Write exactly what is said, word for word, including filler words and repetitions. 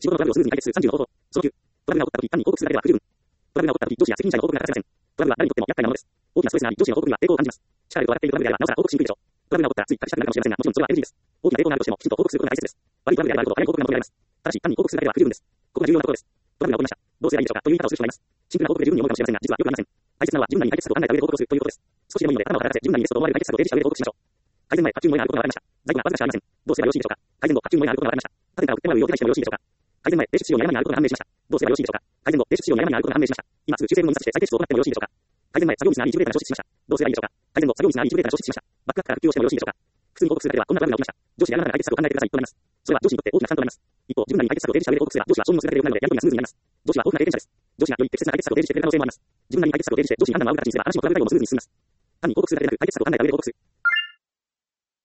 仕事のトラブルをスムーズに解決するさんじゅうの方法。そのきゅう、トラブルが起こった時、単に報告するだけでは不十分。トラブルが起こった時、上司や責任者への報告が欠かせません。トラブルは誰にとっても厄介なものです。大きなストレスがあり、上司への報告には抵抗を感じます。力が上がっているトラブルであれば、なおさら報告しにくいでしょう。トラブルが起こったらつい隠したくなるかもしれませんが、もちろんそれは エヌジー です。大きな抵抗があるとしても、きちんと報告することが大切です。悪いトラブルであればあるほど早い報告が求められます。ただし、単に報告するだけでは不十分です。ここが重要なところです。トラブルが起こりました。どうすればいいでしょうかという言い方をする人がいます。シンプルな報告で十分に思うかもしれませんが、実はよくありません。大切なのは十分なに解決策を考えた上で報告するということです。少しでもいいので頭を働かせ十分なにベストと思われる解決策を提示した上で報告しましょう。改善前、発注の上にあることが分かりました。在庫がわずかしかありません。どうすればよろしいでしょうか。改善後、発注の上にあることが分かりました。他店から売ってもらうよう手配してもよろしいでしょうか。改善前、提出資料の山にあることが判明しました。どうすればよろしいでしょうか。改善後、提出資料の山にあることが判明しました。今すぐ修正文にさせて再提出を行ってもよろしいでしょうか。改善前、作業ミスがあり一部データが消失しました。どうすればいいでしょうか。改善後、作業ミスがあり一部データが消失しました。バックアップから復旧をしてもよろしいでしょうか。普通に報告するだけではこんなトラブルが起きました。上司がやらなかった解決策を考えてくださいとなります。それは上司にとって大きな負担となります。一方、自分なりに解決策を提示した上で報告すれば、上司は承認をするだけでよくなるので、やり取りがスムーズになります。上司は豊富な経験者です。上司がより適切な解決策を提示してくれる可能性もあります。自分なりに解決策を提示して、上司に判断を仰ぐ形にすれば、話もトラブルよりもスムーズに進みます。単に報告するだけでなく、解決策を考えた上で報告する。